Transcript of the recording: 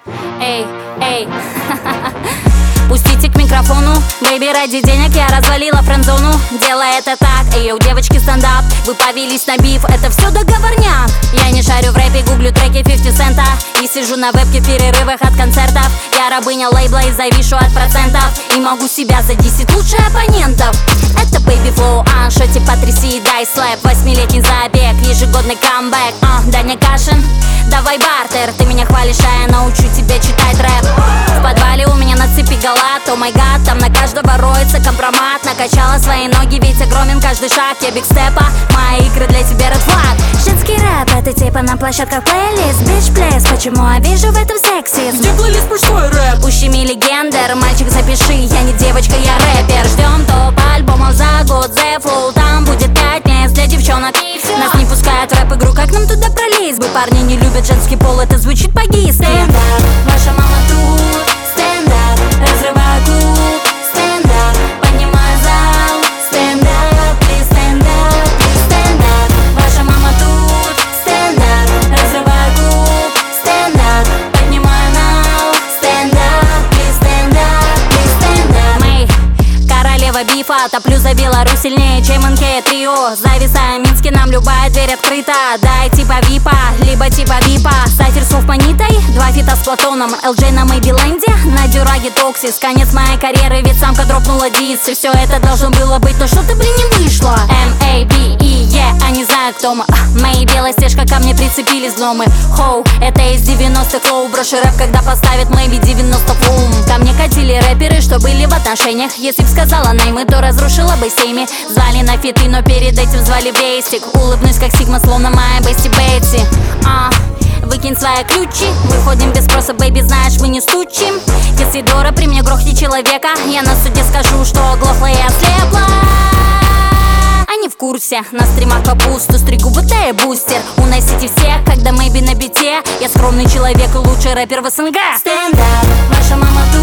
Эй, эй, пустите к микрофону. Бэйби, ради денег я развалила френдзону. Делая это так, эй, у девочки стендап. Вы повелись на биф, это все договорняк. Я не шарю в рэпе, гуглю треки 50 цента и сижу на вебке в перерывах от концертов. Я рабыня лейбла и завишу от процентов, и могу себя за 10 лучше оппонентов. Это Baby Flow, шоти потряси, дай слэп. 8-летний забег, ежегодный камбэк. Даня Кашин, давай бартер. Ты меня хвалишь, а я научу тебя читать рэп. В подвале у меня на цепи галат, о май гад, там на каждого роется компромат. Накачала свои ноги, ведь огромен каждый шаг. Я биг степа, мои игры для тебя red flag. Женский рэп, это типа на площадках плейлист. Bitch please, почему я вижу в этом сексизм? Где плейлист мужской рэп? Ущеми легендер, мальчик запиши, я не девочка, я рэпер. Ждем топ альбомов за год, The Flow, там будет 5 мест для девчонок. Нас не пускают в рэп-игру, как нам туда пролезть бы? Парни не любят женский пол, это звучит по-гейски. Стендап, ваша мама тут, стендап, разрываю клуб, стендап, поднимаю зал, стендап, please, стендап, please, стендап, ваша мама тут, стендап, разрываю клуб, стендап, поднимаю нал, стендап, please, стендап, please, стендап. Мы королева бифа, топлю за Беларусь сильнее, чем НК Трио. Зависаем в Минске, нам любая дверь открыта. Дай типа випа, либо типа випа. Сайфер с Манитой, 2 фита с Платоном. LJ на Мэйбиленде, на Дюраге Токсис. Конец моей карьеры, ведь самка дропнула дис. И все это должно было быть, но что-то, блин, не вышло. M-A-B-E, а не знаю, кто мы. Мои белая стежка, ко мне прицепились гномы. Хоу, это из 90-х лоу. Брошу рэп, когда поставит Мэйби 90 флум. Ко мне катили рэперы, что были в отношениях. Если б сказала наймы, то разрушила бы семьи. Звали на фиты, но перед этим звали в бейстик. Улыбнусь как Сигма, словно моя Бесси Бейтси. Выкинь свои ключи, выходим без спроса, бэйби, знаешь, мы не стучим. Если Дора при мне грохнет человека, я на суде скажу, что оглохла и ослепла. Они в курсе, на стримах капусту стригу, будто я бустер. Уносите всех, когда Мэйби на бите. Я скромный человек и лучший рэпер в СНГ. Стендап, ваша мама тут.